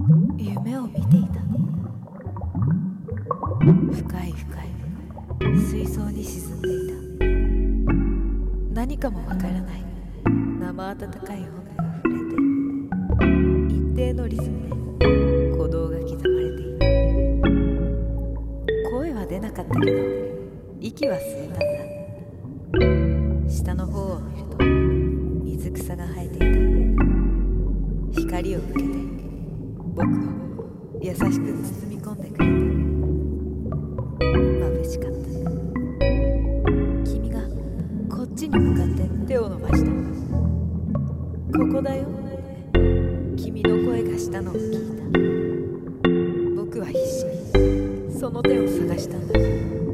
夢を見ていた。深い深い水槽に沈んでいた。何かもわからない生温かい温度が触れて、一定のリズムで鼓動が刻まれていた。声は出なかったけど息は吸えたんだ。下の方を見ると水草が生えていた。光を受けて僕を優しく包み込んでくれた。眩しかった。君がこっちに向かって手を伸ばした。ここだよって君の声がしたのを聞いた。僕は必死にその手を探したんだ。